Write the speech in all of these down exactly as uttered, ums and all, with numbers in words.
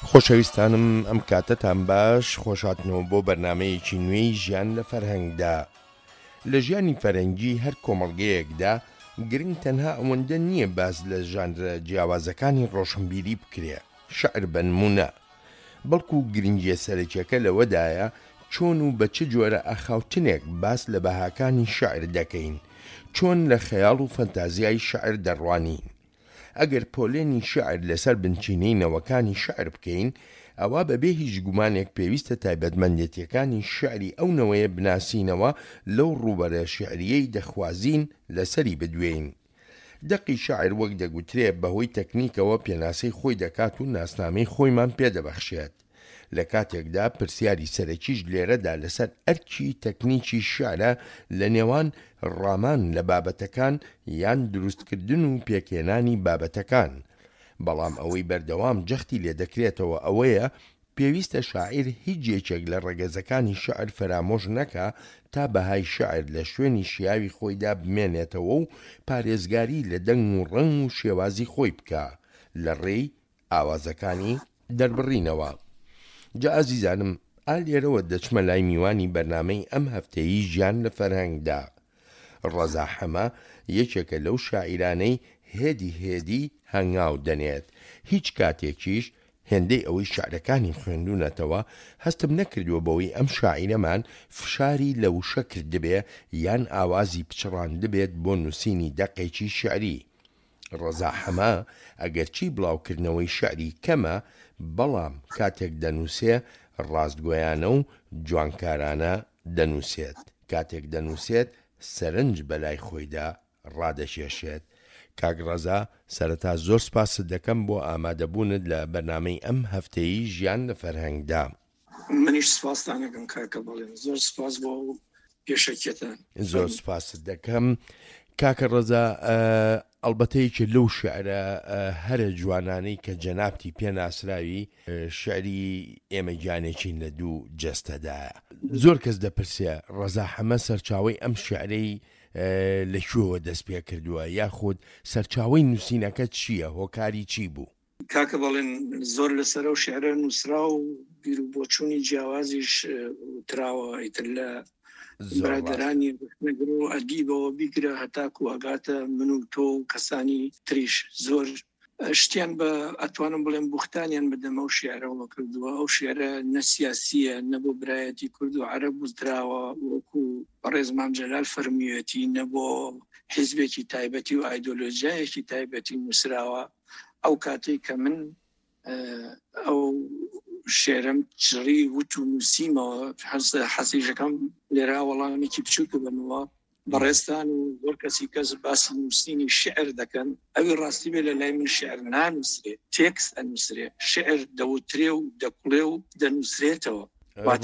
خۆشەویستانم ئەم کاتتان باش خۆشهاتنەوە بۆ بەرنامەیەکی نوێی ژیان لە فەرهەنگدا. لە ژیانی فەرهەنگی هەر کۆمەڵگەیەکدا گرنگ تەنها ئەوەندە نییە باز لە ژانرە جیاوازەکانی ڕۆشنبیری بکرێ، شەعر بە نمونە، بەڵکو گرنگیە سەرەکیەکە لەوەدایە چۆن و بە چ جۆرە ئاخاوتنێک باس لە بەهاکانی شەعر دەکەین، چۆن لە خەیاڵ و فەنتازیای شەعر دەڕوانین. ئەگەر پۆلێنی شەعر لەسەر بنچینەی نەوەکانی شەعر بکەین، ئەوا بەبێ هیچ گومانێک پێویستە تایبەتمەندێتیەکانی شەعری ئەو نەوەیە بناسینەوە لەو ڕوبەرە شێعریەی دەخوازین لەسەری بدوێین. دەقی شەعر وەک دەگوترێ بەهۆی تەکنیکەوە پێناسەی خۆی دەکات و ناسنامەی خۆیمان پێدەبەخشێت. لە کاتێکدا پرسیاری سەرەکیش لێرەدا لەسەر ئەرکی تەکنیکی شەعرە لە نێوان ڕامان لە بابەتەکان یان دروستکردن و پێکێنانی بابەتەکان. بەڵام ئەوەی بەردەوام جەختی لێ دەکرێتەوە ئەوەیە پێویستە شاعیر هیچ یەکێک لە ڕێگەزەکانی شەعر فرامۆژ نەکا تا بەهای شەعر لە شوێنی شیاوی خۆیدا بمێنێتەوە و پارێزگاری لە دەنگ و ڕەنگ و شێوازی خۆی بکە لە ڕێی ئاوازەکانی دەربڕینەوە. جا ئازیزانم، ئالێرەوە دەچمە لای میوانی بەرنامەی ئەم هەفتەیی ژیان لە فەرهەنگدا. ڕەزا حەمە یەکێکە لەو شاعیرانەی هێدی هێدی هەنگاو دەنێت. هیچ کاتێکیش هێندەی ئەوەی شعرەکانی خوێندوونەتەوە هەستم نەکردووە بەوەی ئەم شاعیرەمان فشاری لە وشە کردبێ یان ئاوازی پچڕان دەبێت بۆ نووسینی دەقێکی شعری. ڕەزا حەمە ئەگەرچی بڵاوکردنەوەی شعری کەمە، بەڵام کاتێک دەنووسێ ڕاستگۆیانە و جوانکارانە دەنووسێت. کاتێک دەنووسێت سەرنج بەلای خۆیدا ڕادەشێشێت. کاک ڕەزا، سەرەتا زۆر سپاست دەکەم بۆ ئامادەبوونت لە بەرنامەی ئەم هەفتەیی ژیان لە فەرهەنگدا. منیش سپاسدانەکەم کاکە بەڵێن، زۆر سپاس بۆ پێشەکێتان. زۆر سپاست دەکەم. کاکە ڕەزا، ئەڵبەتەیەکی لەو شعرە هەرە جوانانەی کە جەنابتی پێناسراوی شعری ئێمە گیانێکین لە دوو جەستەدایە. زۆر کەس دەپرسێ ڕەزا حەمە سەرچاوەی ئەم شعرەی لەکوێوە دەست پێ کردووە، یاخود سەرچاوەی نووسینەکە چییە، هۆکاری چی بوو؟ کاکە بەڵێن زۆر لەسەر ئەو شعرە نووسرا و بیر و بۆچوونی جیاوازیش تراوە، ئیتر لە برادرانی نەگر و ئەدیبەوە بیگرە هەتاکو ئەگاتە من و تۆ و کەسانی تریش. زۆر شتیان بە ئەتوانم بڵێم بوختانیان بدەمە ئەو شیعرەوە کردووە. ئەو شیعرە نە سیاسیە، نە بۆ برایەتی کورد و عەرەب وزراوە، وەکو بەڕێز مام جەلال فەرمیوێتی، نە بۆ حیزبێکی تایبەتی و ئایدۆلۆژیایەکی تایبەتی نووسراوە. ئەو کاتێک کە من ئەو شێرم چڕی وت و نووسیمەوە، حەسیژەکەم لێرا وەڵامێکی بچووکە بنەوە بەڕێستان و زۆر کەسی کەس باسی نووسینی شعر دەکەن. ئەوی ڕاستی بێ لە لای من شعر نانووسرێ، تێکست ئەنووسرێ، شعر دەوترێ و دەکوڵێ و دەنووسرێتەوە. واتە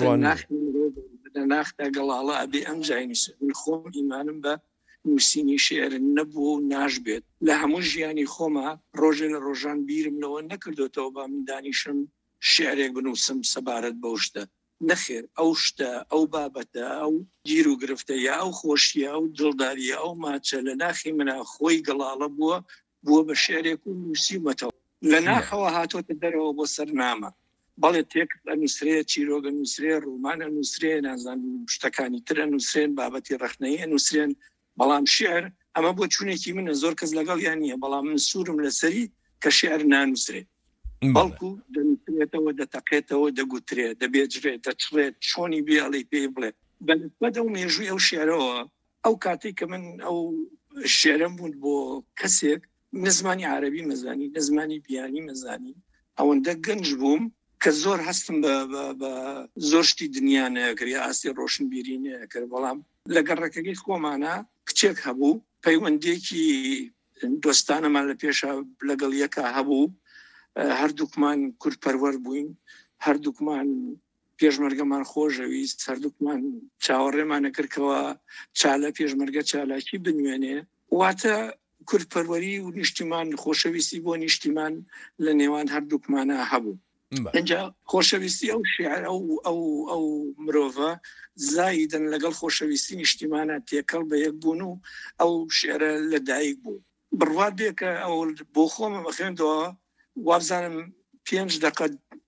لە ناختا گەڵاڵە ئەبێ ئەم جای نووسێ. من خۆم ئیمانم بە نووسینی شعر نەبووە و ناشبێت. لە هەموو ژیانی خۆمە ڕۆژێ لە ڕۆژان بیرمنەوە نەکردوێتەوە با من دانیشم شعرێک بنووسم سەبارەت بەو شتە. نەخێر، ئەو شتە، ئەو بابەتە، ئەو گیر و گرفتە، یا ئەو خۆشیە، ئەو دڵداریە، ئەو ماچە لە ناخی منە خۆی گەڵاڵە بووە بووە بە شعرێک و نووسیمەتەوە. لە ناخەوە هاتۆتە دەرەوە بۆ سەرنامە. بەڵێ تێکست ئەنووسرێ، چیرۆگە نووسرێ، ڕۆمان ئەنووسرێ، نازانم شتەکانی تر ئەنووسرێن، بابەتی ڕەخنەیی ئەنووسرێن. بەڵام شعر ئەمە بۆ چوونێکی منە، زۆر کەس لەگەڵ یان نییە، بەڵام من سوورم لەسەری کە شعر نانووسرێ. بەڵکو دەنووسرێتەوە، دەتەقێتەوە، دەگوترێت، دەبێجرێت، دەچڕێت، چۆنی بێڵی پێ بڵێ. بەنسبەت ئەو مێژووی ئەو شعرەوە، ئەو کاتێک کە من ئەو شعرم بوون بۆ کەسێک نزمانی عەرەبی مەزانی، نزمانی بیانی مەزانی، ئەوەندە گەنج بووم کە زۆر هەستم بە زۆر شتی دنیا نەکرد، یا ئاستی ڕۆشنبیری نەکرد. بەڵام لە گەڕەکەی خۆمانە کچێک هەبوو، پەیوەندێکی دۆستانەمان لە پێشە لەگەڵ یەکە هەبوو، هەردووکمان کورتپەروەر بووین، هەردووکمان پێشمەرگەمان خۆشەویست، هەردووکمان چاوەڕێمانە کردکەوە چالە پێشمەرگە چالاکی بنوێنێ. واتە کورتپەروەری و نیشتیمان، خۆشەویستی بۆ نیشتیمان لە نێوان هەردووکمانە هەبوو. اینجا خۆشەویستی ئەو شیعر ئەو ئەو ئەو مرۆڤە زایدن لەگەڵ خۆشەویستی نیشتیمانە تێکەڵ بە یەک بوون و ئەو شعرە لەدایک بوو. بڕوات بێ کە ئەو بۆ خۆمە بەخێندەوە وابزانم پێنج دقە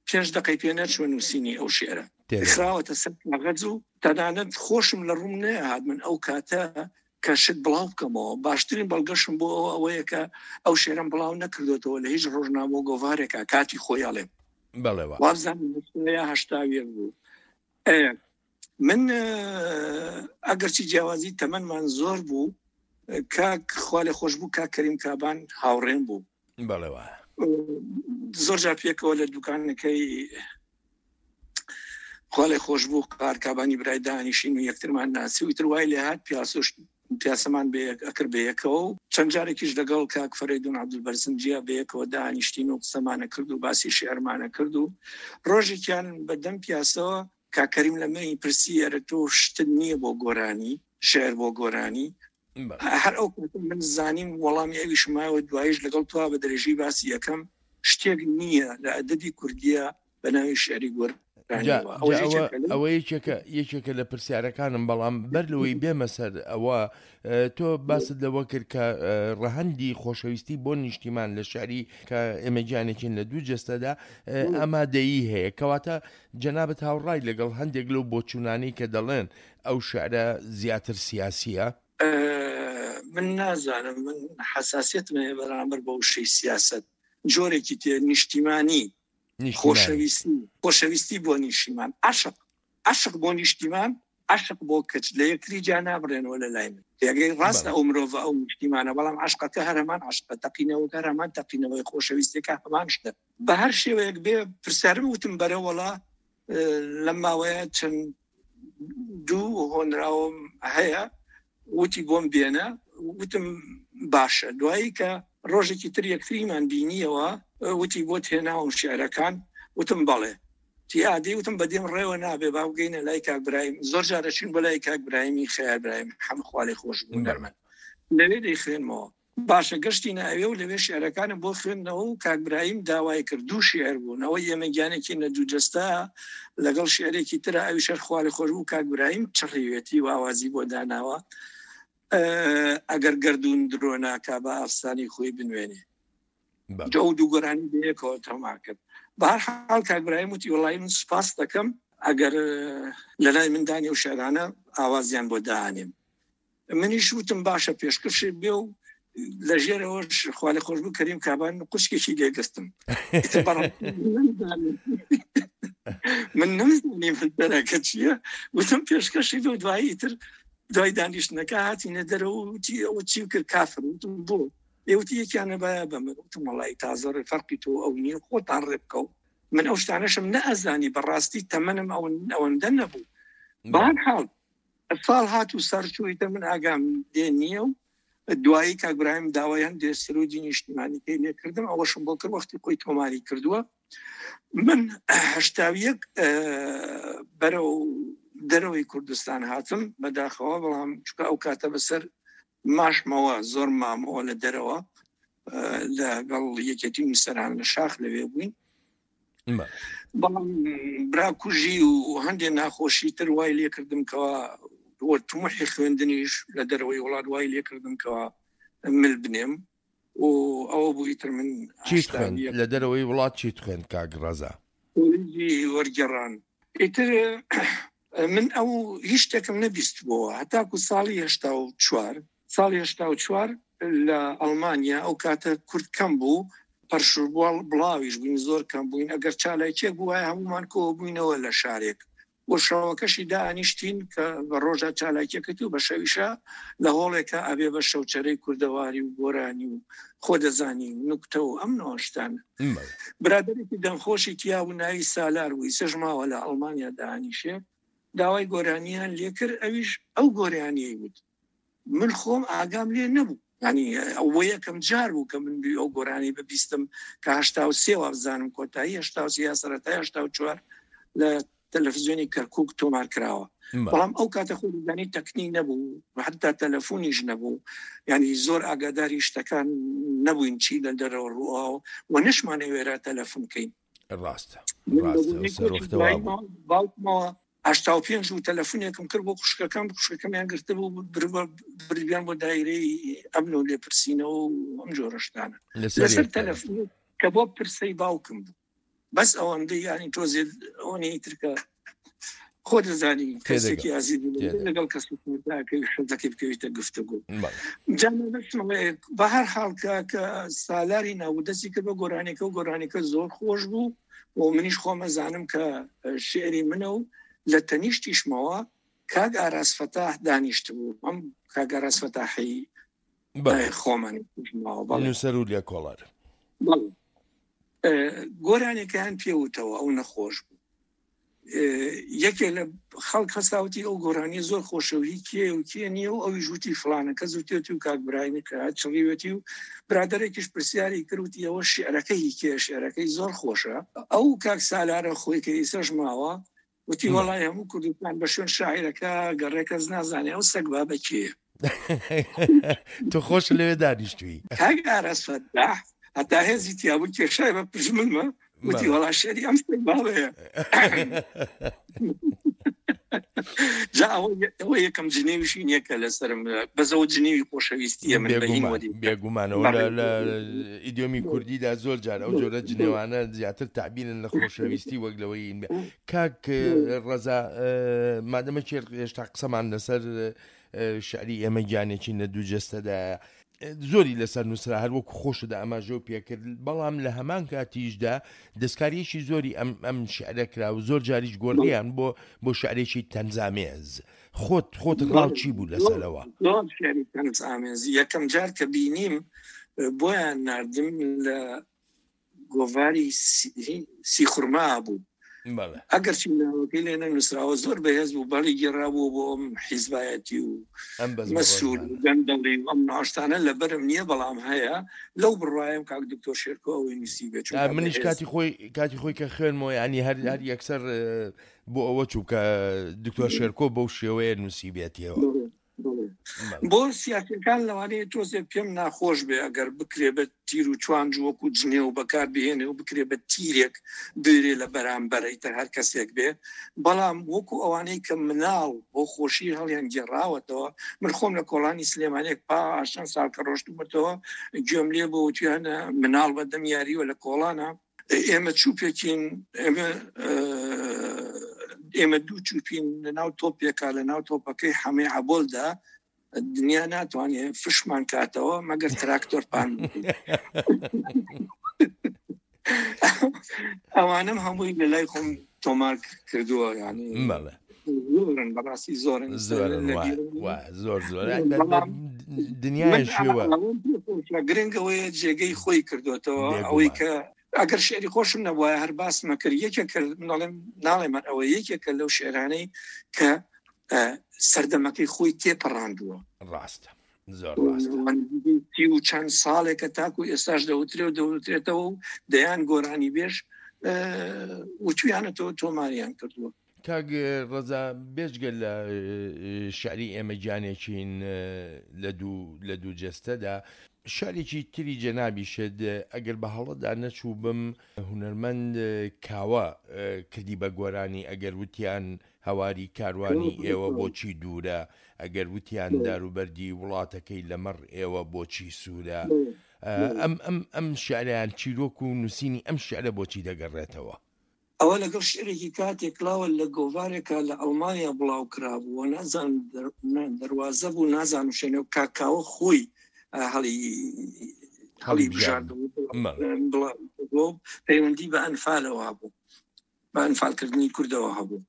پێنج دقەی پێ نەچوە نووسینی ئەو شێرە خراوەتە سەر کاغەز و تەنانەت خۆشم لە ڕوون نەهات من ئەو کاتە کە شت بڵاو بکەمەوە باشترین بەڵگەشم بۆ ئەوە ئەوەیە کە ئەو شێرم بڵاو نەکردوێتەوە لە هیچ ڕۆژنامە گۆڤارێکە کاتی خۆیاڵێ وازانهشتاویە بوو من ئەگەرچی جیاوازی تەمەنمان زۆر بوو کاک خوا لێ خۆش بوو کاک کەریم کابان هاوڕێن بوو زۆر جار پێکەوە لە دوکانەکەی خوا لێ خۆش بوو کارکابانی برای دانیشین و یەکترمان ناسی و تر وای لێ هات پیاسۆش پیاسەمان ئەکرد بەیەکەوە و چەند جارێکیش لەگەڵ کاک فەرەیدون عەبدولبەرزنجیا بەیەکەوە دانیشتین و قسەمانە کرد و باسی شێعرمانە کرد و ڕۆژێکیان بەدەم پیاسەوە کاک کەریم لە منی پرسی ئەرە تۆ شتت نییە بۆ گۆرانی شێعر بۆ گۆرانی هەر ئەو من زانیم وەڵامی ئەویش مایەوە دوایش لەگەڵ توا بە درێژی باسی یەکەم شتێک نییە لە ئەدەبی کوردیە بە ناوی شێعری گۆرانی ئەوە یەکێکە یەکێکە لە پرسیارەکانم بەڵام بەر لەوەی بێمە سەر ئەوە تۆ باست لەوە کرد کە ڕەهەندی خۆشەویستی بۆ نیشتیمان لە شاری کە ئێمە گیانێکین لە دوو جەستەدا ئامادەیی هەیە کەواتە جەنابەت هاوڕای لەگەڵ هەندێک لەو بۆچوونانەی کە دەڵێن ئەو شعرە زیاتر سیاسیە من نازانم من حساسیتم بەرامبەر بە وشەی سیاست جۆرێکی تێ نیشتیمانی خۆشەویستی خۆشەویستی بۆ نیشتیمان عاشق عاشق بۆ نیشتیمان عاشق بۆ کەچ لە یەکتری جا نابڕێنەوە لە لای من یەگەی ڕاستە ئەو مرۆڤ ئەو نیشتیمانە بەڵام عاشقەکە هەرەمان عاشقە تەقینەوەکە هەرەمان تەقینەوەی خۆشەویستێکە هەمان شتە بە هەر شێوەیەک بێ پرسیارم وتم بەرەوەڵا لەم ماوەیە چەند دوو هۆنراوم هەیە وتی بۆم بێنە وتم باشە دوایی کە ڕۆژێکی تر یەکتریمان بینیەوە وتی بۆ هێناوم شێعرەکان وتم بەڵێ تیادی وتم بەدێم ڕێوە نابێ با بگەینە لای کاک برایم زۆر جارەچین بە لای کاک برایمی خێر برایم هەم خوا لێ خۆش بوون دەرمەن لەوێ دەیخوێنمەوە باشە گەشتی ناوێ و لەوێ شێعرەکانم بۆ خوێندنەوە و کاک برایم داوای کرد دوو شێعر بوون ئەوە ئێمە گیانێکی لە دوو جەستە لەگەڵ شێعرێکی ترە ئەوی شەر خوا لێ خۆش بوو کاک برایم چڕیوێتی و ئاوازی بۆ داناوە ئەگەر گەردون درۆ ناکا بە ئافسانی خۆی بنوێنێ جا و دوو گۆرانی بەیەکەوە تەما کرد بەهەرحاڵ کاک برایم وتی وەڵای من سوپاس دەکەم ئەگەر لە لای مندانی و شێعرانە ئاوازیان بۆ داهانێم منیش وتم باشە پێشکەشێ بێ و لە ژێرەوەش خوا لێ خۆش بوو کەریم کابان قوچکێکی لێگەستم من نەمزانی منبەرەکە چییە وتم پێشکەشی بێ و دوایی تر دوای دانیشتنەکە هاتینە دەرەوە وتی ئەوە چی کرد کافر وتم بۆ ئێوتی یەکیانە بایە بەمە وتم وەڵای تازە ڕێفەرقی تۆ ئەو نییە خۆتان ڕێ بکەو من ئەو شتانەشم نەئەزانی بەڕاستی تەمەنم ئەوەندە نەبوو بەهەرحاڵ ساڵ هات و سەرچوویتە من ئاگام دێ نییە و دوایی کاک برایم داوایان دێ سرۆجی نیشتیمانیکەی لێ کردم ئەوەشم بۆ کرد وەختی خۆی تۆماری کردووە من هەشتاویەک بەرەو دەرەوەی کوردستان هاتم بەداخەوە بەڵام چکە ئەو کاتە بەسەر ماشمەوە زۆر مامەوە لە دەرەوە لەگەڵ یەکێتی میسەران لە شاخ لەوێ بووین بەڵام براکوژی و هەندێک ناخۆشی تر وای لێ کردم کەوا تمحی خوێندنیش لە دەرەوەی وڵات وای لێ کردم کەوا مل بنێم و ئەوە بووی تر من لە دەرەوەی وڵات چیت خوێند کاک ڕەزا وەرگێڕان ئیتر من ئەو هیچ شتێکم نەبیست بووە هەتاکو ساڵی هەشتا و چوار ساڵی هەشتا و چوار لە ئەڵمانیا ئەو کاتە کورد کەم بوو پەرشوربووە بڵاویش بووین زۆر کەم بووین ئەگەر چالایکێک بووە هەمومان کۆ بووینەوە لە شارێک بۆ شەوەکەشی دانیشتین کە بە ڕۆژە چالاکیەکەتی و بە شەویشە لە هۆڵێکە ئەبێ بە شەوچەرەی کوردەواری و گۆرانی و خۆ دەزانی نوکتە و ئەم نەوەشتانە برادێکی دەمخۆشی تیا و ناوی سالار بووی سەژماوە لە ئەڵمانیا دانیشێ داوای گۆرانیان لێ کرد ئەویش ئەو گۆرانیی بود من خۆم ئاگام لێ نەبوو ینی ئەوە یەکەم جار بوو کە من ئەو گۆرانی ببیستم کە هەشتا و سێ وابزانم کۆتایی هەشتا و سێ سەرەتای هەشتا و چوار لە تەلەڤیزیۆنی کەرکووک تۆمار کراوە بەڵام ئەو کاتە خۆزانی تەکنی نەبوو حتا تەلەفۆنیش نەبوو ینی زۆر ئاگاداری شتەکان نەبووین چی لە دەرەوە ڕوو و نشمانە وێرە تەلەفۆن بکەین ڕاستە باوکمەوە هەشتا و پێنج و تەلەفۆنێکم کرد بۆ خوشکەکەم خوشکەکەمیان گرتە بوو بریان بۆ دایرەی ئەمن و لێپرسینەوە و ئەم جۆرەشتانە لەسەر تەلەفۆن کە بۆ پرسەی باوکم بوو بەس ئەوەندەی ینی تۆزێ ئەوەی ترکە خۆ دەزانی کەسێکی ئازی لەگەڵ کەسەکەی شەکەی بکەویتە گفتگو بە هەر حاڵکە کە سالاری ناودەستی کرد بە گۆرانێکە و گۆرانێکە زۆر خۆش بوو و منیش خۆمەزانم کە شێری منە و لە تەنیشتیشمەوە کاگ ئاراس فەتاح دانیشت بوو ئەم کاگ ئاراس فەتاحی خۆمانی نووسەر و لێ کۆڵەر گۆرانێکیان پێوتەوە ئەو نەخۆش بوو یەکێ لە خەڵک هەساوتی ئەو گۆرانی زۆر خۆشەوی کێ و کێ نییە و ئەوی ژووتی فلانەکە زووتێتی و کاکبراینی کە چڵیوەتی و برادێکیش پرسیاری کردوتی ئەوە شێعرەکەی کێ شێعرەکەی زۆر خۆشە ئەو کاک سالارە خۆی کە ئیسەش ماوە وتی وەڵای هەموو کوردستان بە شوێن شاعیرەکە گەڕێکەس نازانێ ئەو سەگ بابە کێ تۆ خۆش لەوێ دانیشتووی کاک ئاراس فەتاح هەتا هێزی تیابوو کێشای بە پژمنمە وتی وەڵا شێری ئەم سەگ بابەیە جا ئەوە یەکەم جنێویشی نییەکە لەسرم بەزەوە جنێوی خۆشەویستیە من بێگومانەوە لە ئیدیۆمی کوردیدا زۆر جار ئەو جۆرە جنێوانە زیاتر تعبیرن لە خۆشەویستی وەک لەوەی کاک ڕەزا مادەمە چێر هێشتا قسەمان لەسەر شعری ئێمە گیانێکی لە دوو جەستەدا زۆری لەسەر نووسرا هەر وەکو خۆشدا ئەماژەوە پێکرد بەڵام لە هەمان کاتیشدا دەستکاریەکی زۆری ئەم ئەم شعرە کرا و زۆر جاریش گۆڕیان بۆ بۆ شعرێکی تەنزامێز خۆت خۆت ڕاو چی بوو لەسەرەوە تەنزامێزی یەکەم جار کە بینیم بۆیان ناردم لە گۆڤاری سیخورما بوو ئەگەر چی ناوەکەی لێ نەنووسراوە زۆر بەهێز بوو بەڵی گێڕابوو بۆ ئەم حیزبایەتی و مەسوول گەندەڵی ئەم ناشتانە لە بەرم نییە بەڵام هەیە لەو بڕوایم کاک دکتۆر شێرکۆ ئەوەی نووسی بێت منیش کاتی خۆی کاتی خۆی کە خوێنمەوە ینی هەر هەر یەکسەر بۆ ئەوە چوو کە دکتۆر شێرکۆ بەو شێوەیە نووسی بێتیەوە بۆ سیاسەکان لەوانەیە تۆزێ پێم ناخۆش بێ ئەگەر بکرێ بە تیر و چوان وەکو جنێ و بەکار بهێنێ و بکرێ بە تیرێک درێ لە بەرامبەرەیتە هەر کەسێک بێ بەڵام وەکو ئەوانەی کە مناڵ بۆ خۆشی هەڵیان گێڕاوەتەوە من خۆم لە کۆڵانی سلێمانێک پاشان ساڵ کە ڕۆشتومەتەوە گوێم لێ بۆ وتیانە مناڵ بەدەم یاریوە لە کۆڵانە ئێمە چووپێکین ئێمە ئێمە دوو چوپین لە ناو تۆپێکا لە ناو تۆپەکەی حەمێ عەبۆلدا دنیا ناتوانێت فشمان کاتەوە مەگەر تراکتۆر پان ئەوانم هەمووی لە لای خۆم تۆمار کردووە یانی زۆرن بەڕاستی زۆرن زۆر زۆر دنیای شێوە گرنگەوەیە جێگەی خۆی کردوێتەوە ئەوەی کە ئەگەر شێری خۆشم نەبووە هەر باسمە کرد یەکێکە ناڵێمان ئەوە یەکێکە لەو شێرانەی کە سەردەمەکەی خۆی تێپەڕاندووە ڕاستە تی و چەند ساڵێکە تاکو ئێستاش دەوترێ و دەوترێتەوە و دەیان گۆرانی بێش وچویانەتەوە تۆماریان کردووە کاگ ڕەزا بێژگە لە شعری ئێمە گیانێکین لە دوو جەستەدا شارێکی تری جەنابی شێت ئەگەر بە هەڵەدا نەچوو بم هونەرمەند کاوە کردی بە گۆرانی ئەگەر وتیان هەواری کاروانی ئێوە بۆچی دوورە ئەگەر وتیان داروبەردی وڵاتەکەی لەمەڕ ئێوە بۆچی سوورە ئەم ئەم ئەم شعریان چیرۆک و نووسینی ئەم شعرە بۆچی دەگەڕێتەوە ئەوە لەگەڵ شعرێکی کاتێک کلاوە لە گۆڤارێکە لە ئەڵمانیا بڵاو کرابووە نازان دەواازە بوو نازان و شوێنە و کاکاوە خۆی هەڵی هەڵی بژاردەوە پەیوەندی بە ئەنفالەوە هەبوو بە ئەنفالکردنی کوردەوە هەبوو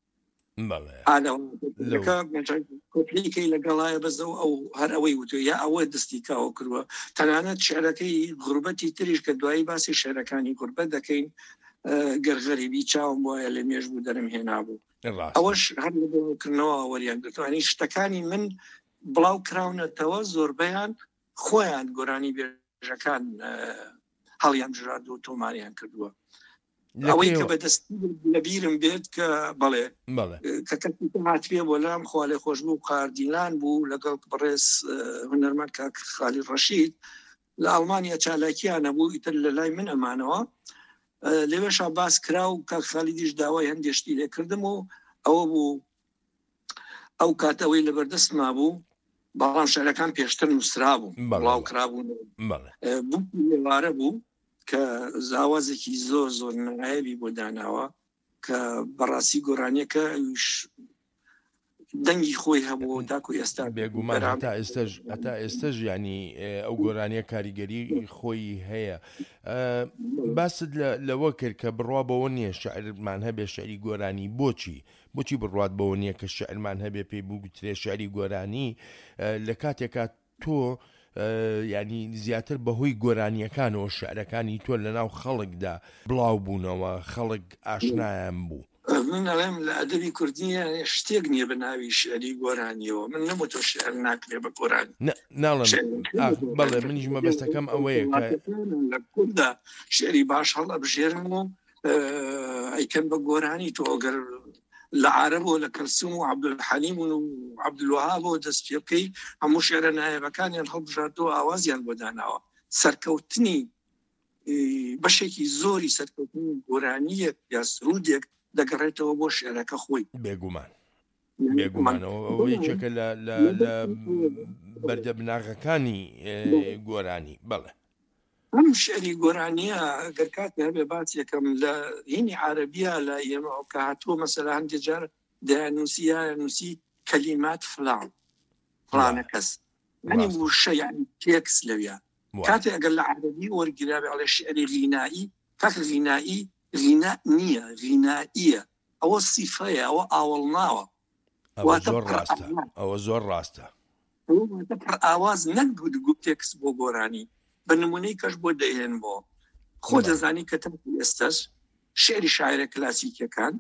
کۆپلیکەی لەگەڵایە بەزەوە ئەو هەر ئەوەی وتو یا ئەوە دەستی کاوە کردووە تەنانەت شعرەکەی غوربەتی تریش کە دوایی باسی شعرەکانی غوربەت دەکەین گەرغەریبی چاوم وایە لە مێژ بوو دەرم هێنا بوو ئەوەش هەر کردنەوە وەریان گرتوانی شتەکانی من بڵاو کراونەتەوە زۆربەیان خۆیان گۆرانی بێژەکان هەڵیان ژراد و تۆماریان کردووە ئەوەی کە بەدەست لەبیرم بێت کە بەڵێ کە هاتوێ بۆ لام خوالێ خۆش بوو قاردینان بوو لەگەڵ بڕێز هونەرمەند کاک خالی ڕەشید لە ئەڵمانیا چالاکیانە بوو ئیتر لە لای من ئەمانەوە لەوێشا باس کرا و کاک خالیدیش داوای هەندێشتی لێ کردم و ئەوە بوو ئەو کاتەوەی لەبەردەستما بوو بەڵام شعرەکان پێشتر نووسرا بوو بڵاو کرابوون بوو لێوارە بوو کە زاوازێکی زۆر زۆر نایبی بۆ داناوە کە بەڕاستی گۆرانیەکە دەنگی خۆی هەبوو تاکو ئێستا بێگومان هەتا ئێستاژ هەتا ئێستاژ ینی ئەو گۆرانیە کاریگەری خۆی هەیە. باست لەوە کرد کە بڕوا بەوە نییە شاعرمان هەبێ شعری گۆرانی بۆچی بۆچی بڕات بەوە نییە کە شعرمان هەبێ پێی بگوترێ شعری گۆرانی لە کاتێکا تۆ ینی زیاتر بەهۆی گۆرانیەکانەوە شعرەکانی تۆ لە ناو خەڵکدا بڵاو بوونەوە خەڵک ئاشنایان بوو. من ئەڵێم لە ئەدەبی کوردیە شتێک نییە بە ناوی شعری گۆرانیەوە من نەمە تۆ شعر ناکرێ بە گۆرانی ناڵم بەڵێ منیش مەبەستەکەم ئەوەیە کە لە کووردا شعری باش هەڵە بژێرنەوە ئەیکەن بە گۆرانی تۆ ئەگەر لە عارەبەوە لە کەلسوم و عەبدولحەلیم و عەبدولوەهابەوە دەست پێ بکەی هەموو شعرە نایەبەکانیان هەڵبژاردەوە ئاوازیان بۆ داناوە سەرکەوتنی بەشێکی زۆری سەرکەوتنی گۆرانیەک یا سرودێک دەگەڕێتەوە بۆ شعرەکە خۆی بێگومان بێگومانەوە ئەوەی چێکە لە بەردەبناغەکانی گۆرانی بەڵێ ئەم شعری گۆرانیە گەر کاتێ هەبێ باس یەکەم لە هینی عەرەبیە لە ئێمە کە هاتووە مەسەلا هەندێک جار دەیانووسیە نووسی کەلیمات فڵان فڵانە کەس یعنی وشە یعنی تێکس لەویە کاتێ ئەگەر لە عەرەبی وەرگیراوێ ئەڵێ شعری غینایی کاکە غینایی غینا نییە غینائیە ئەوە سیفەیە ئەوە ئاوەڵناوە زۆر ڕاستە ئەوە زۆر ڕاستە پڕ ئاواز نەگوتگو تێکس بۆ گۆرانی بە نمونەی کەش بۆ دەهێن بۆ خۆ دەزانی کە تەم ئێستاش شعری شاعرە کلاسیکەکان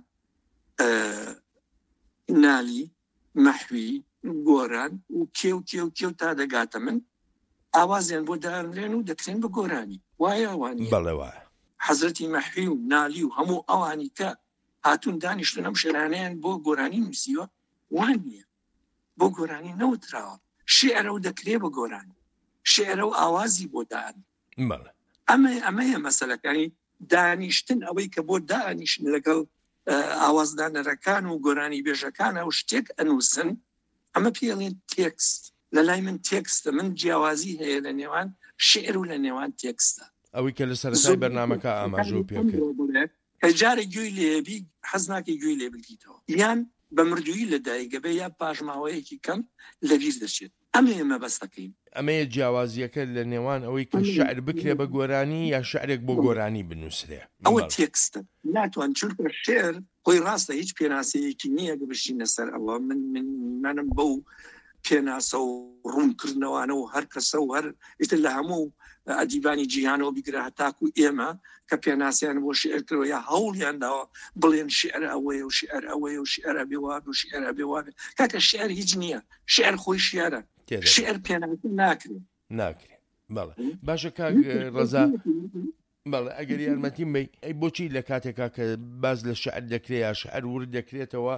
نالی مەحوی گۆران و کێو کێو کێو تا دەگاتە من ئاوازیان بۆ دارێن و دەکرێن بە گۆرانی وایە وانی بەڵێ وایە حەزرەتی مەحوی و نالی و هەموو ئەوانی کە هاتوون دانیشتن ئەم شێرانەیان بۆ گۆرانی نووسیوە وان نییە بۆ گۆرانی نەوتراوە شێعرە و دەکرێ بە گۆرانی شێعرە و ئاوازی بۆ دان ئەمە ئەمەیە مەسەلەکانی دانیشتن ئەوەی کە بۆ دانیشتن لەگەڵ ئاوازدانەرەکان و گۆرانی بێژەکانە و شتێک ئەنووسن ئەمە پێڵێن تێکست لە لای من تێکستە من جیاوازی هەیە لە نێوان شێعر و لە نێوان تێکستە ئەوەی کە لە سەرەتای بەرنامەکە ئاماژە پێکرد هەجارە گوێی لێبی حەز ناکەی گوێی لێ بگریتەوە یان بە مردووی لە دایکەبێ یا پاژماوەیەکی کەم لەبیر دەچێت ئەمە ئێمە بەستەکەین ئەمەیە جیاوازیەکە لە نێوان ئەوەی کە شعر بکرێ بە گۆرانی یا شعرێک بۆ گۆرانی بنووسرێ ئەوە تێکستە ناتوان چونکە شێر خۆی ڕاستە هیچ پێناسەیەکی نییە بشینە سەر ئەوە من منم بەو پێناسە و ڕوونکردنەوانە و هەر کەسە و هەر ئیتر لە هەموو ئەدیبانی جیهانەوە بیگرە هەتاکو ئێمە کە پێناسیان بۆ شعرکردەوە یا هەوڵیان داوە بڵێن شعر ئەوەیە و شعر ئەوەیە و شعرە بێواب و شعرە بێواب کاکە شعر هیچ نییە شعر خۆی شیارە شعر پێناسی ناکرێت ناکرێت بەڵێ باشە کاک ڕەزا بەڵێ ئەگەر یارمەتیم بی ئەی بۆچی لە کاتێکا کە باز لە شعر دەکرێت یا شعر ورد دەکرێتەوە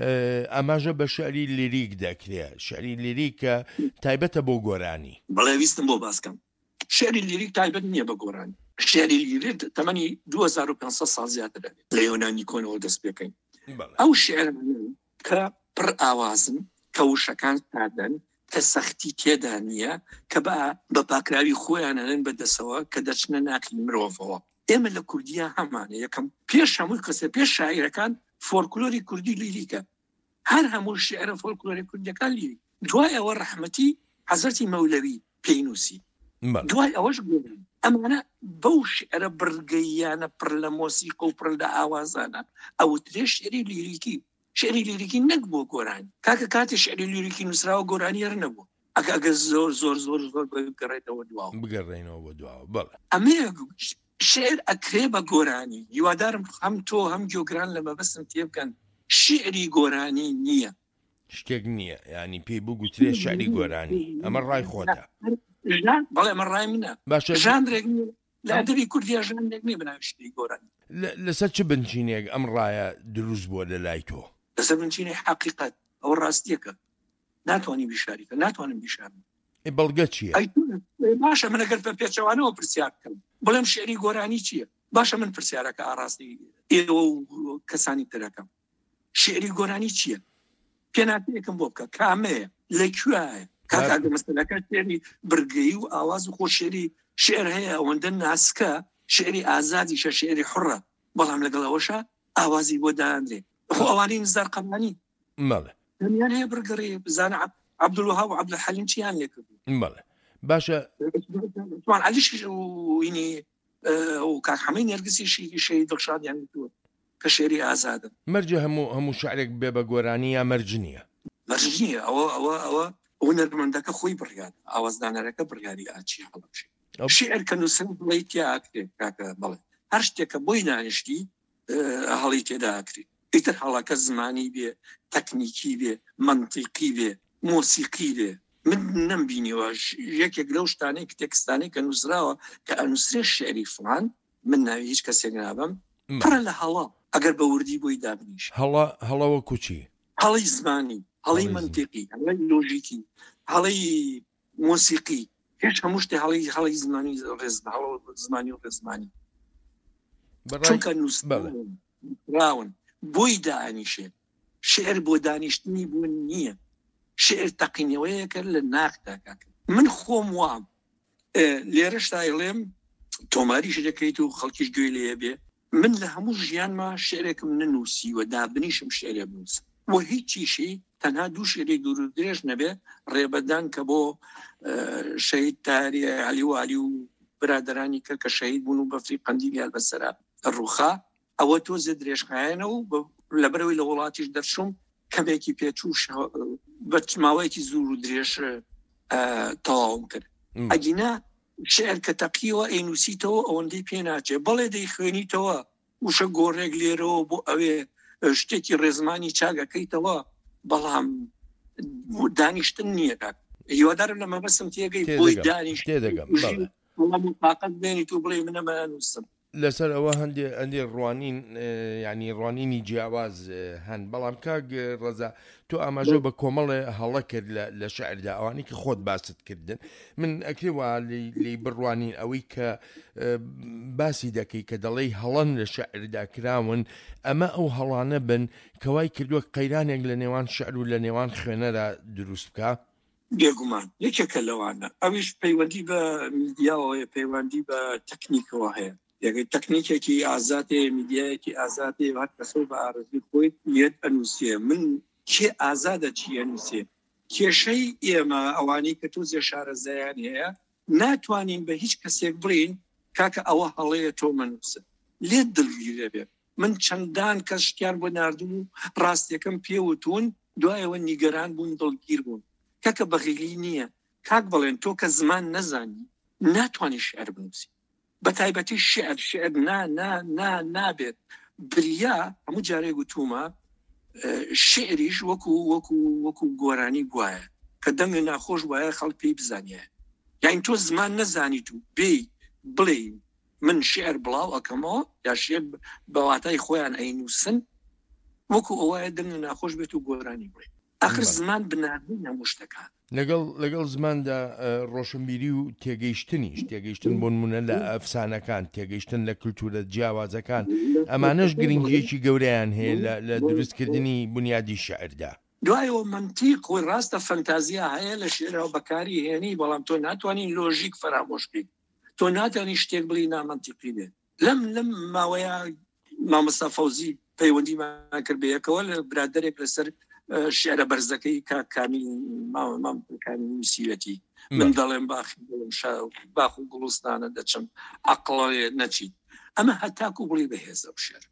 ئاماژە بە شعری لیریک دەکرێت شعری لیریکە تایبەتە بۆ گۆرانی بەڵێ ویستم بۆ باسکەم شعری لیریک تایبەت نییە بە گۆرانی شعری لیریک تەمەنی دوو هەزار و پێنج سەد ساڵ زیاتر لە یۆنانی کۆنەوە دەست پێکەین ئەو شعر کە پڕ ئاوازن کە وشەکان سادەن کە سەختی تێدا نییە کە بە پاکراوی خۆیانەن بەدەسەوە کە دەچنە ناقی مرۆڤەوە ئێمە لە کوردیا هەمانە یەکەم پێش هەمووی کەسە پێش شاعیرەکان فۆلکلۆری کوردی لیریکە هەر هەموو شعرە فۆلکلۆری کوردیەکان لیریک دوای ئەوە ڕەحمەتی حەزرەتی مەولەوی پێی نووسی دوای ئەوەش گۆران ئەمانە بەو شعرە بڕگەیانە پڕ لە مۆسیقە و پڕ لە ئاوازانە ئەوترێ شعری لیریکی شعری لیریکی نەک بۆ گۆرانی کاکە کاتی شعری لیریکی نووسراوە گۆرانی هەر نەبوو ئەگە ئەگە زۆر زۆر زۆر زۆر بگەڕێتەوە دواوە بگەڕێنەوە بۆ دواوە بەڵێ ئەمەیە شعر ئەکرێ بە گۆرانی هیوادارم هەم تۆ هەم گۆگران لە مەبەستم تێ بکەن شعری گۆرانی نییە شتێک نییە ینی پێی بگوترێ شعری گۆرانی ئەمە ڕای خۆتە بەڵێ ئەمە ڕای منە باشە ژانرێک لە ئەدەبی کوردیا ژانرێک نییە بناوی شتێکی گۆرانی لەسەر چ بنچینێک ئەم ڕایە دروست بووە لە لای تۆ لەسەر بنچینی حقیقەت ئەو ڕاستیەکە ناتوانانی بیشاریکە ناتوانم بیشارم بەڵگە چییە باشە من ئەگەر بە پێچەوانەوە پرسیار بکەم بڵێم شعری گۆرانی چییە باشە من پرسیارەکە ئاڕاستی ئێوە و کەسانی ترەکەم شعری گۆرانی چییە پێناسەیەکم بۆ بکە کامەیە لەکوێیە کاکە مەسەلەکە شعری برگەی و ئاواز و خۆشێری شعر هەیە ئەوەندە ناسکە شعری ئازادیشە شعری حڕە بەڵام لەگەڵەوەشە ئاوازی بۆ دادرێ خۆ ئەوانەی نزار قەمانی مەڵێ دەمیان هەیە بڕگەڕێ بزانە عەبدولوهاب و عەبدولحەلیم چیان لێ کردو مەڵێ باشە توان عەلیش وینی و کاک حەمەی نێرگسیشی شەهید دڵشادیان گوتووە کە شێری ئازادن مەرجە هەموو هەموو شعرێک بێ بە گۆرانی یا مەرج نییە مەرج نییە ئەوە ئەوە ئەوە هونەرمەندەکە خۆی بڕیار ئاوازدانەرەکە بڕیاری ئاچی هەڵەبشێ شعر کە نووسن بڵێی تیا ئاکرێ کاکە بەڵێ هەر شتێکە بۆی دانیشتی هەڵی تێدا ئاکرێ ئیتر هەڵەکە زمانی بێ تەکنیکی بێ منطیقی بێ مۆسیقی بێ من نەمبینیوە یەکێک لەو شتانەی کە تێکستانەی کە نووسراوە کە ئەنووسرێ شعری فڵان من ناوی هیچ کەسێک نابم پڕە لە هەڵە ئەگەر بە وردی بۆی دابنیش هەڵە هەڵەوە کوچی هەڵی زمانی هەڵی منطیقی هەڵی لۆژیکی هەڵی مۆسیقی هیچ هەموو شتێ هەڵی هەڵی زمانی ڕێز زمانی و ڕێزمانی چونکە نووسراون بۆی دانیشێ شعر بۆ دانیشتنی بوون نییە شعر تەقینەوەیەکە لە ناخدا کاکە من خۆم وام لێرەشتا ئەڵێم تۆماریش دەکەیت و خەڵکیش گوێ لێ بێ من لە هەموو ژیانما شعرێکم ننووسیوە دابنیشم شعرێ بنووسم و هیچیشی تەنها دوو شعرێک دوور و درێژ نەبێ ڕێبەدان کە بۆ شەهید تاری عەلی و عەلی و برادرانی کرد کە شەهید بوون و بەفری قەندیلیان بەسەرا ڕووخا ئەوە تۆزە درێژخایەنەوە و لەبەرەوەی لە وڵاتیش دەرچووم کەمێکی پێچوو بە ماوەیەکی زوور و درێژ تەواوم کرد ئەگینا شعر کە تەقیەوە ئەینووسیتەوە ئەوەندەی پێ ناچێ بەڵێ دەی خوێنیتەوە وشە گۆڕێک لێرەوە بۆ ئەوێ شتێکی ڕێزمانی چاگەکەیتەوە بەڵام دانیشتن نییە کاک هیوادارم لە مەبەستم تێگەی بۆی دانیشت تاقەت بێنیت و بڵێ منەمە نووسم لەسەر ئەوە هەندێ ئەندێ ڕوانین ینی ڕوانینی جیاواز هەن بەڵام کاک ڕەزا تۆ ئاماژە بە کۆمەڵێ هەڵە کرد لە شعردا ئەوانی کە خۆت باست کردن من ئەکرێوە لی بڕوانین ئەوەی کە باسی دەکەی کە دەڵێی هەڵەن لە شعردا کراون ئەمە ئەو هەڵانە بن کەوای کردووە قەیرانێک لە نێوان شعر و لە نێوان خوێنەرا دروست بکە بێگومان یەکێکە لەوانە ئەویش پەیوەندی بە میدیاوەیە پەیوەندی بە تەکنیکەوە هەیە یەکەی تەکنیکێکی ئازادێ میدیایەکی ئازادێ هەر کەسە بە ئارزوی خۆی یەت ئەنووسێ من کێ ئازادە چی ئەنووسێ کێشەی ئێمە ئەوانەی کە تۆزێ شارەزایان هەیە ناتوانین بە هیچ کەسێک بڵین کاکە ئەوە هەڵەیە تۆ منووسە لێت دڵگیرە بێت من چەندان کەس شتیان بۆ ناردوم و ڕاستیەکەم پێوتون دوایەوە نیگەران بوون دڵگیر بوون کاکە بەغیلی نییە کاک بڵێن تۆ کە زمان نەزانی ناتوانانی شعر بنووسی بە تایبەتی شعر شعر نا نا نا نابێت بریا هەموو جارێک گوتومە شعریش وەکو وەکو وەکو گۆرانی گوایە کە دەنگە ناخۆش وایە خەڵک پێی بزانیە یعنی تۆ زمان نەزانیت و بێ بڵێ من شعر بڵاو ئەەکەمەوە یا شێر بەواتای خۆیان ئەینووسن وەکو ئەوەیە دەنگە ناخۆش بێت و گۆرانی بڵێ ئاخر زمان بناردن هەموو شتەکان لەگەڵ لەگەڵ زماندا ڕۆشنبیری و تێگەیشتنیش تێگەیشتن بۆ نمونە لە ئەفسانەکان تێگەیشتن لە کولتورە جیاوازەکان ئەمانەش گرنگیەکی گەورەیان هەیە لە دروستکردنی بنیادی شعردا دوایەوە منتیق خۆی ڕاستە فەنتازیا هەیە لە شێرەوە بەکاری هێنی بەڵام تۆ ناتوانین لۆژیک فرامۆش بکەیت تۆ ناتوانین شتێک بڵی نامەنتیقی بێت لەم لەم ماوەیە مامۆستا فەوزی پەیوەندیمان کرد بەیەکەوە لە برادەرێک لەسەر شعرە بەرزەکەی کا کامی مامکانی نووسیوەتی من دەڵێم باخی باخ و گوڵستانە دەچم عەقڵێ نەچیت ئەمە هەتاکو بڵی بەهێزە و شێر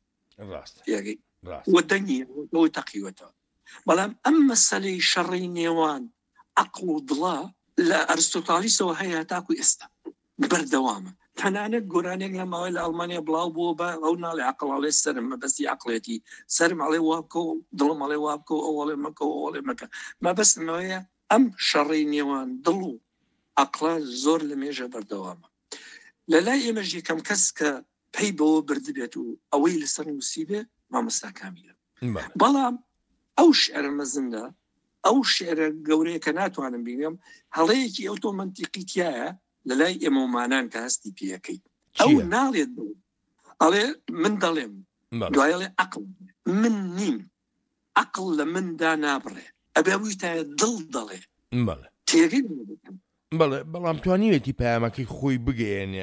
وە دەنگی بۆی تەقیوەتەوە بەڵام ئەم مەسەلەی شەڕی نێوان عەقڵ و دڵە لە ئەرستۆتالیسەوە هەیە هەتاکو ئێستا بەردەوامە تەنانەت گۆرانێک لە ماوەی لە ئەڵمانیا بڵاو بووە بە ئەو ناڵێ عەقڵەڵێ سەرم مەبەستی عەقڵێتی سەرم ئەڵێ وابکە و دڵم ئەڵێ وابکە و ئەوڵێ مەکە و ئەوڵێ مەکە مەبەستمەوەیە ئەم شەڕی نێوان دڵ و عەقڵە زۆر لە مێژە بەردەوامە لە لای ئێمەش یەکەم کەس کە پێی بەوە بردبێت و ئەوەی لەسەر نووسی بێ مامۆستا کامیلە بەڵام ئەو شعرە مەزندا ئەو شعرە گەورەیە کە ناتوانم بینم هەڵەیەکی ئەو تۆ منتیقی تایە لە لای ئێمەمانان کە هەستی پێەکەی ئەو ناڵێت بوو ئەڵێ من دەڵێم دوایڵێ عەقڵ من نیم عەقڵ لە مندا نابڕێ ئەبێ ویتایە دڵ دەڵێ تێگەی بەڵێ بەڵام توانیوێتی پامەکەی خۆی بگەێنێ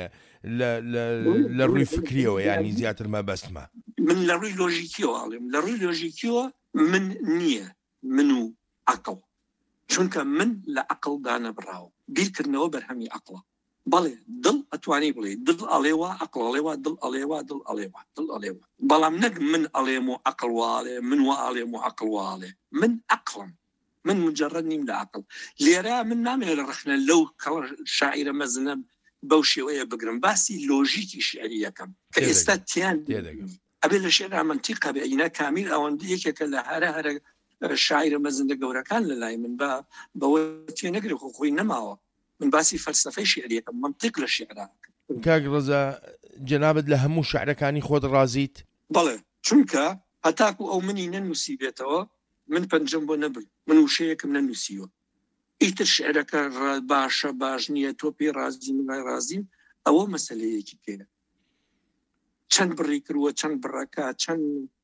لە ڕووی فکریەوە ینی زیاتر مەبەستمە من لە ڕووی لۆژیکیەوە ئاڵێم لە ڕووی لۆژیکیەوە من نییە من و عەقڵ چونکە من لە عەقڵدا نەبراوە بیرکردنەوە بەرهەمی عەقڵە بەڵێ دڵ ئەتوانی بڵێ دڵ ئەڵێوە عەقڵ ئەڵێوە دڵ ئەڵێوە دڵ ئەڵێوە دڵ ئەڵێوە بەڵام نەک من ئەڵێم و عەقڵ واڵێ من وا ئەڵێم و عەقڵ واڵێ من عەقڵم من مجرد نیم لە عەقڵ لێرە من نامێت ڕخنە لەو شاعیرە مەزنە بەو شێوەیە بگرم باسی لۆژیکی شعری یەکەم کە ئێستا تیان ئەبێ لە شێرا منتیقە بێ ئینە کامیل ئەوەندە یەکێکە لە هەرە هەرە شاعیرە مەزندە گەورەکان لە لای من بە بەوە تێ نەگرێ خۆ خۆی نەماوە من باسی فەلسەفەی شعری یەکەم منتیق لە شێعرا کاک ڕەزا جەنابەت لە هەموو شاعرەکانی خۆت ڕازیت بەڵێ چونکە هەتاکو ئەو منی نەنووسی بێتەوە من پەنجەم بۆ نەبن من وشەیەکم نەنووسیوە ئیتر شعرەکە باشە باش نییە تۆ پێی ڕازی من ڕازیم ئەوە مەسەلەیەکی پێە چەند بڕی کردووە چەند بڕەکە چەند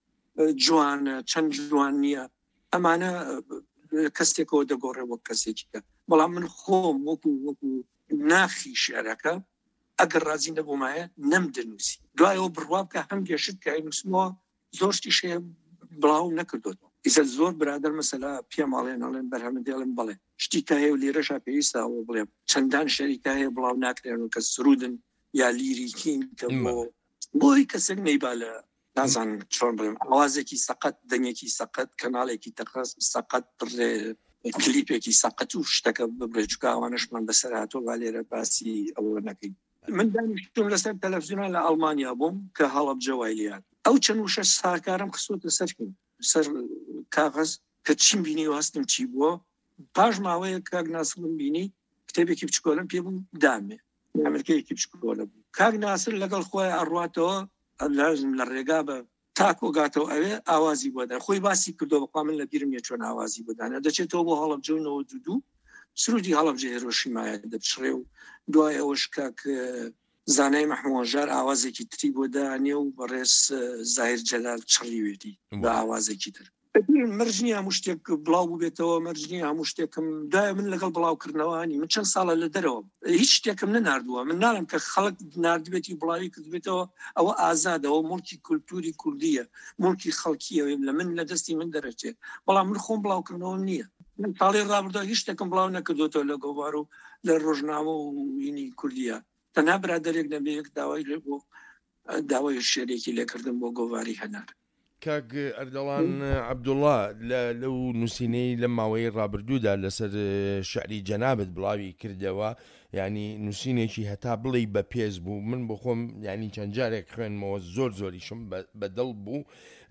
جوانە چەند جوان نییە ئەمانە کەسێکەوە دەگۆڕێ وەک کەسێکیکە بەڵام من خۆم وەکو وەکو ناخی شعرەکە ئەگەر ڕازی نەبوومایە نەمدەنووسی دوایەوە بڕوا بکە هەم گێشت کە نووسمەوە زۆر شتیشەیە بڵاو نەکردوەوە ئیسە زۆر برادر مەسەلا پێماڵێن ئەڵێن بەرهەمە دێڵم بڵێ شتیکە هەیە و لێرەشا پێویستاوە بڵێم چەندان شەریکە هەیە بڵاو ناکرێن و کە سرودن یا لیریکین کە بۆ بۆی کەسێک نەیبا لە نازانم چۆن بڵێم ئاوازێکی سەقەت دەنگێکی سەقەت کەناڵێکی تەقەس سەقەت بڕێ کلیپێکی سەقەت و شتەکە ببرێ چکە ئەوانەشمان بەسەر هاتۆ لێرە باسی ئەوە نەکەین من دانیشتم لەسەر تەلەڤیزیۆن لە ئەڵمانیا بووم کە هەڵەبجە وایلیان ئەو چەند وشە ساکارم خستۆتە سەرکەم سەر کاغەز کە چیم بینی و هەستم چی بووە پاش ماوەیە کاک ناسڵم بینی کتێبێکی بچکۆلم پێ بووم دامێ ئەمریکایەکی بچکۆلە بوو کاک ناسر لەگەڵ خۆی ئەڕواتەوە لازم لە ڕێگا بە تاکۆگاتەوە ئەوێ ئاوازی بۆدا خۆی باسی کردو بەقا من لە بیرم یە چۆن ئاوازی بۆدانە دەچێتەوە بۆ هەڵەبجەونەوە دوودوو سرودی هەڵەبجە هیرۆشیمایە دەبچڕێ و دوای ئەوەش کاک زانای مەحمووەژار ئاوازێکی تری بۆ دانێ و بەڕێز زاهیر جەلال چڕیوێتی بە ئاوازێکی تر مەرجنی هەموو شتێک بڵاو بووبێتەوە مەرجنی هەموو شتێکم دوای من لەگەڵ بڵاوکردنەوەانی من چەند ساڵە لە دەرەوە هیچ شتێکم نەناردووە من ناڵم کە خەڵک نردبێتی بڵاوی کردبێتەوە ئەوە ئازادەوە مڵکی کولتوری کوردیە مڵکی خەڵکیەوە لە من لە دەستی من دەرەچێت بەڵام من خۆم بڵاوکردنەوە نییە من ساڵی ڕابردە هیچ شتێکم بڵاو نەکردوێتەوە لە گۆوار و لە ڕۆژنامە و ینی کوردیە تەنها برادێک نەبێت داوای لێ بۆ داوای شێرێکی لێکردن بۆ گۆواری هەنار کاک ئەردەڵان عەبدوڵڵا لەو نووسینەی لە ماوەی ڕابردوودا لەسەر شعری جەنابەت بڵاوی کردەوە ینی نووسینێکی هەتا بڵێ بە پێز بوو من بۆ خۆم ینی چەند جارێک خوێنمەوە زۆر زۆریشم بەدڵ بوو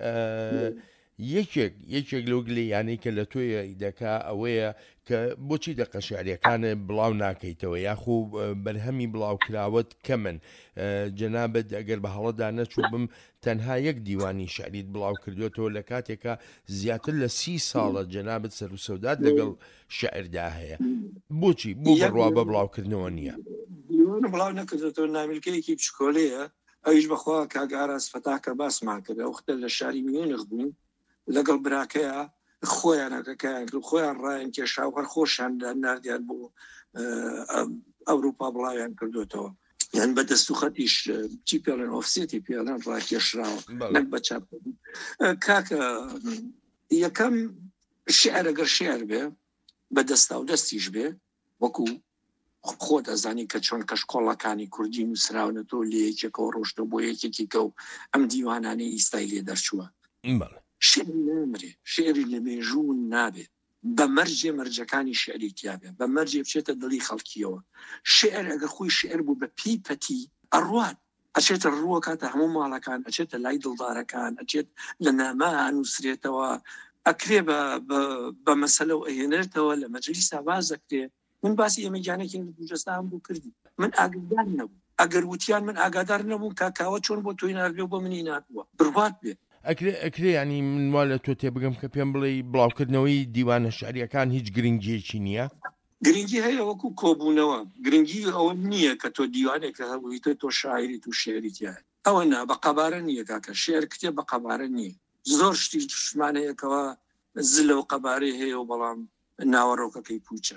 یەکێک یەکێک لەو گلەیانەی کە لە تۆیە دەکا ئەوەیە کە بۆچی دەقە شعریەکانە بڵاو ناکەیتەوە یاخۆ بەرهەمی بڵاوکراوەت کەمن جەنابەت ئەگەر بە هەڵەدا نەچوو بم تەنها یەک دیوانی شعریت بڵاو کردوێتەوە لە کاتێکە زیاتر لە سی ساڵە جەنابەت سەر و سەودات لەگەڵ شعردا هەیە بۆچی بۆ بڕوا بە بڵاوکردنەوە نییە بڵاو نەکردێتەوە نامیلکەیەکی بچکۆلەیە ئەویش بەخوا کاگاراس فەتاکە باسمان کرد ئەو وەختە لە شاری میۆنخ بووین لەگەڵ براکەیە خۆیانەکەکەیان خۆیان ڕایەن کێشا و هەر خۆشیان ناردیان بۆ ئەوروپا بڵاویان کردوێتەوە یان بە دەست و خەتیش چی پێڵێن ئۆفسێتی پێڵێن ڕاکێشراوە نەک بە چاپ کاکە یەکەم شێعر ئەگەر شێعر بێ بە دەستا و دەستیش بێ وەکو خۆ دەزانی کە چۆن کە شکۆڵەکانی کوردی نووسراونەتەوە لێ یەکێکەوە ڕۆشتە بۆ یەکێکی کە و ئەم دیوانانەی ئیستای لێ دەرچووە شێری نامرێ شێری لە مێژوو نابێت بە مەرجێ مەرجەکانی شعری تیابێ بە مەرجێ بچێتە دڵی خەڵکیەوە شعر ئەگەر خۆی شعر بوو بە پێی پەتی ئەڕوات ئەچێتە ڕووە کاتە هەموو ماڵەکان ئەچێتە لای دڵدارەکان ئەچێت لە نامە ئەنووسرێتەوە ئەکرێ بە مەسەلە و ئەهێنێتەوە لە مەجلیسا باز ئەکرێ من باسی ئەمەجانێکی بجەستان بوو کردی من ئاگدار نەبوو ئەگەر وتیان من ئاگادار نەبوو کاکاوە چۆن بۆ تۆی ناردێ بۆ منی ناتووە بڕوات بێ ئەکرێ ئەکرێ ینی منوا لە تۆ تێ بگەم کە پێم بڵێ بڵاوکردنەوەی دیوانە شعریەکان هیچ گرنگیەکی نییە گرنگی هەیە وەکو کۆبوونەوە گرنگی ئەوە نییە کە تۆ دیوانێکە هەبوویتە تۆ شاعری و شێریتیە ئەوە نا بە قەبارە نییە کاکە شێر کتێب بە قەبارە نییە زۆر شتی شمانەیەکەوە زلە و قەبارەی هەیە و بەڵام ناوەڕۆکەکەی پوچە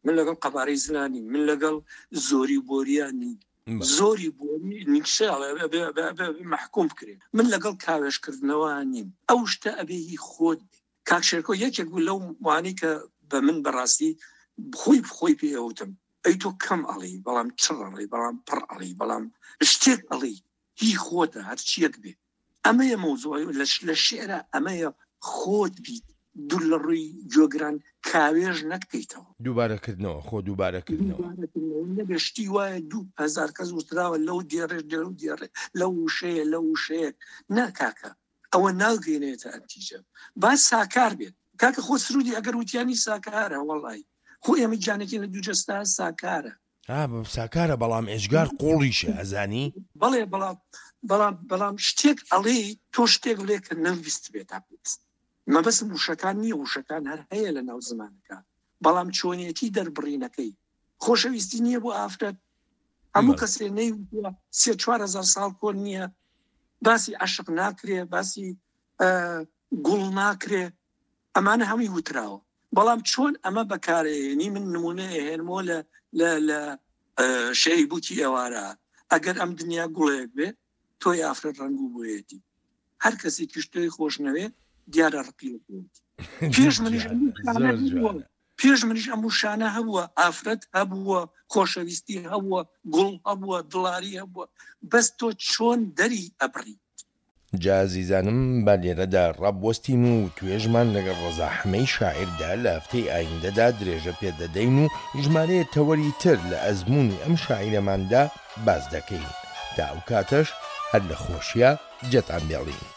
من لەگەڵ قەبارەی زلانی، من لەگەڵ زۆری بۆریانی زۆری بۆری نیکشاڵێ محکوم بکرێن، من لەگەڵ کاوێشکردنەوە نیم. ئەو شتە ئەبێ خۆت کاک شێرکۆ یەکێک بوو لەو وانەی کە بە من بەڕاستی خۆی خۆی پێوتم، ئەی تۆ کەم ئەڵی بەڵام چڕ ئەڵی بەڵام پڕ ئەڵی بەڵام شتێک ئەڵی هی خۆتە هەرچیەک بێ. ئەمەیە مەوزوعی لە شێرە، ئەمەیە خۆت بیت دوور لە ڕووی جۆگران کاوێژ نەکەیتەوە، دووبارەکردنەوە خۆ دووبارەکردنەوە نەگەشتی وایە دوو هەزار کەس وتراوە لەو دێڕێ لەو دێڕێ لەو وشەیە لەو وشەیە ناکاکە ئەوە ناگەێنێتە ئەتیجە با ساکار بێت. کاکە خۆ سرودی ئەگەر وتیانی ساکارە وەڵی خۆ ئێمە جانێکی لە دووجەستا ساکارە ساکارە بەڵام ئێژگار قۆڵیشە ئەزانی بەڵێ بەڵام بەڵام بەڵام شتێک ئەڵێ تۆ شتێک لێ کە نەویست بێت پێست مەبەسم وشەکان نییە، وشەکان هەر هەیە لە ناو زمانەکە، بەڵام چۆنیەتی دەربڕینەکەی خۆشەویستی نییە بۆ ئافرەت. هەموو کەسێ نەیوتووە سێ چوار هەزار ساڵ کۆن نییە، باسی عەشق ناکرێ، باسی گوڵ ناکرێ، ئەمانە هەمووی وتراوە. بەڵام چۆن ئەمە بەکارێنی من نمونەیە هێنمۆ لە لە شەی بوتی ئێوارە ئەگەر ئەم دنیا گوڵێک بێ تۆی ئافرەت ڕەنگوو بۆیەتی، هەر کەسێکی شتۆی خۆشنەوێ دیارە ڕقی پێش منیش پێش منیش ئەم وشانە هەبووە، ئافرەت هەبووە، خۆشەویستی هەبووە، گوڵ هەبووە، دڵاری هەبووە، بەس تۆ چۆن دەری ئەبڕی. جازیزانم با لێرەدا ڕابوەستین و توێژمان لەگەڵ ڕەزا حەمەی شاعردا لە هەفتەی ئایندەدا درێژە پێدەدەین و ژمارەیە تەوەری تر لە ئەزمموی ئەم شاعیرەماندا باز دەکەین. تا ئەو کاتەش هەر لە خۆشیە جەتان بێڵین.